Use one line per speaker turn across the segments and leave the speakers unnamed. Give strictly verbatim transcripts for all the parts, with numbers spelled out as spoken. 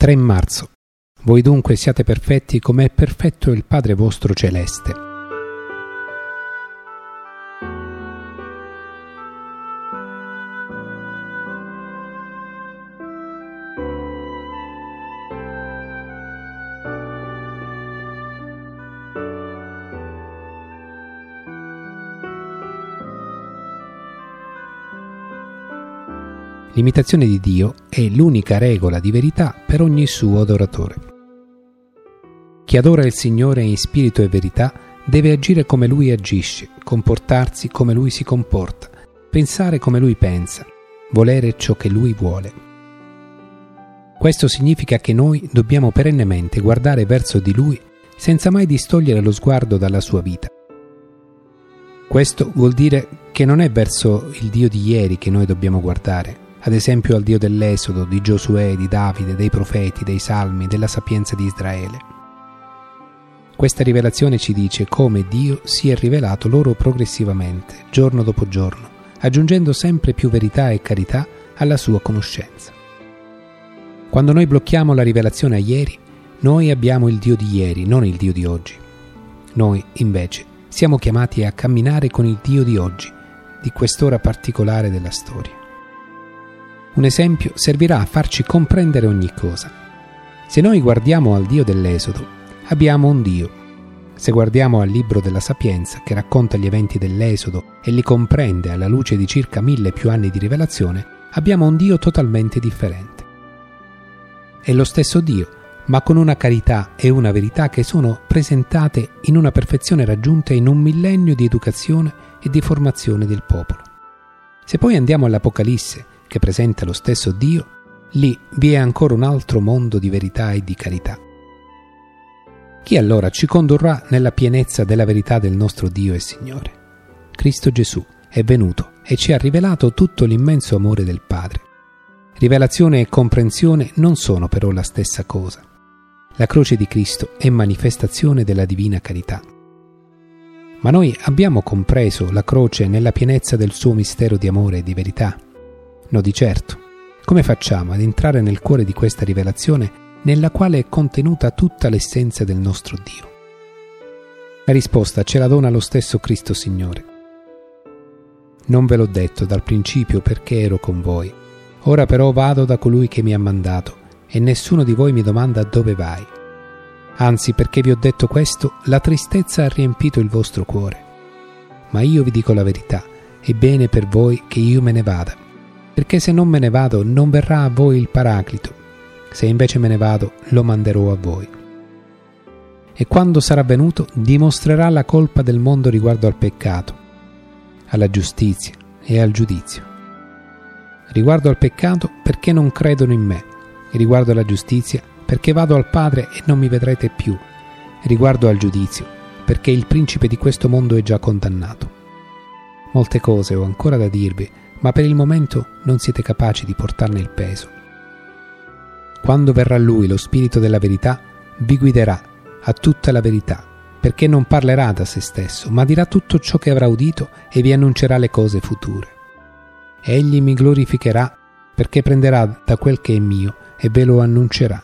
tre marzo. Voi dunque siate perfetti come è perfetto il Padre vostro celeste. L'imitazione di Dio è l'unica regola di verità per ogni suo adoratore. Chi adora il Signore in spirito e verità deve agire come Lui agisce, comportarsi come Lui si comporta, pensare come Lui pensa, volere ciò che Lui vuole. Questo significa che noi dobbiamo perennemente guardare verso di Lui senza mai distogliere lo sguardo dalla sua vita. Questo vuol dire che non è verso il Dio di ieri che noi dobbiamo guardare, ad esempio al Dio dell'Esodo, di Giosuè, di Davide, dei profeti, dei salmi, della sapienza di Israele. Questa rivelazione ci dice come Dio si è rivelato loro progressivamente, giorno dopo giorno, aggiungendo sempre più verità e carità alla sua conoscenza. Quando noi blocchiamo la rivelazione a ieri, noi abbiamo il Dio di ieri, non il Dio di oggi. Noi, invece, siamo chiamati a camminare con il Dio di oggi, di quest'ora particolare della storia. Un esempio servirà a farci comprendere ogni cosa. Se noi guardiamo al Dio dell'Esodo, abbiamo un Dio. Se guardiamo al libro della Sapienza, che racconta gli eventi dell'Esodo e li comprende alla luce di circa mille più anni di rivelazione, abbiamo un Dio totalmente differente. È lo stesso Dio, ma con una carità e una verità che sono presentate in una perfezione raggiunta in un millennio di educazione e di formazione del popolo. Se poi andiamo all'Apocalisse, che presenta lo stesso Dio, lì vi è ancora un altro mondo di verità e di carità. Chi allora ci condurrà nella pienezza della verità del nostro Dio e Signore? Cristo Gesù è venuto e ci ha rivelato tutto l'immenso amore del Padre. Rivelazione e comprensione non sono però la stessa cosa. La croce di Cristo è manifestazione della divina carità. Ma noi abbiamo compreso la croce nella pienezza del suo mistero di amore e di verità? No, di certo. Come facciamo ad entrare nel cuore di questa rivelazione nella quale è contenuta tutta l'essenza del nostro Dio? La risposta ce la dona lo stesso Cristo Signore. Non ve l'ho detto dal principio perché ero con voi. Ora però vado da colui che mi ha mandato e nessuno di voi mi domanda dove vai. Anzi, perché vi ho detto questo, la tristezza ha riempito il vostro cuore. Ma io vi dico la verità, è bene per voi che io me ne vada. Perché se non me ne vado non verrà a voi il Paraclito, se invece me ne vado lo manderò a voi. E quando sarà venuto dimostrerà la colpa del mondo riguardo al peccato, alla giustizia e al giudizio. Riguardo al peccato perché non credono in me, e riguardo alla giustizia perché vado al Padre e non mi vedrete più, e riguardo al giudizio perché il principe di questo mondo è già condannato. Molte cose ho ancora da dirvi, ma per il momento non siete capaci di portarne il peso. Quando verrà Lui, lo Spirito della verità, vi guiderà a tutta la verità, perché non parlerà da se stesso, ma dirà tutto ciò che avrà udito e vi annuncerà le cose future. Egli mi glorificherà, perché prenderà da quel che è mio e ve lo annuncerà.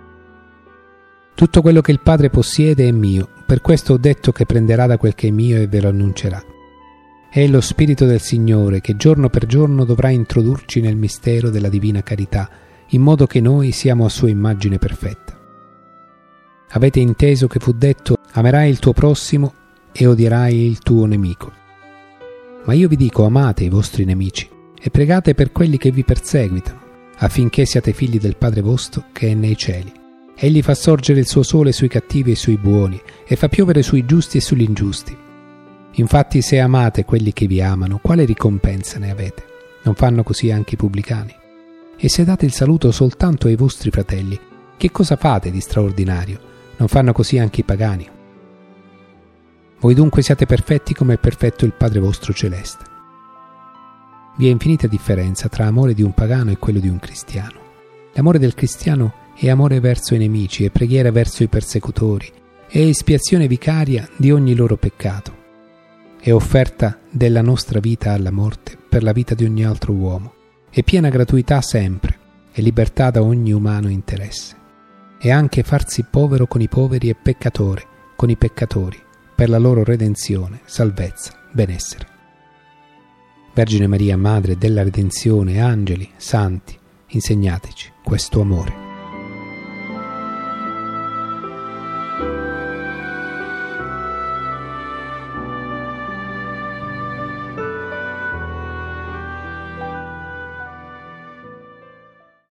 Tutto quello che il Padre possiede è mio, per questo ho detto che prenderà da quel che è mio e ve lo annuncerà. È lo Spirito del Signore che giorno per giorno dovrà introdurci nel mistero della divina carità, in modo che noi siamo a sua immagine perfetta. Avete inteso che fu detto: amerai il tuo prossimo e odierai il tuo nemico. Ma io vi dico: amate i vostri nemici e pregate per quelli che vi perseguitano, affinché siate figli del Padre vostro che è nei cieli. Egli fa sorgere il suo sole sui cattivi e sui buoni e fa piovere sui giusti e sugli ingiusti. Infatti, se amate quelli che vi amano, quale ricompensa ne avete? Non fanno così anche i pubblicani? E se date il saluto soltanto ai vostri fratelli, che cosa fate di straordinario? Non fanno così anche i pagani? Voi dunque siate perfetti come è perfetto il Padre vostro celeste. Vi è infinita differenza tra amore di un pagano e quello di un cristiano. L'amore del cristiano è amore verso i nemici e preghiera verso i persecutori, è espiazione vicaria di ogni loro peccato. È offerta della nostra vita alla morte per la vita di ogni altro uomo, è piena gratuità sempre e libertà da ogni umano interesse. e anche farsi povero con i poveri e peccatore con i peccatori, per la loro redenzione, salvezza, benessere. Vergine Maria, Madre della Redenzione, angeli, santi, insegnateci questo amore.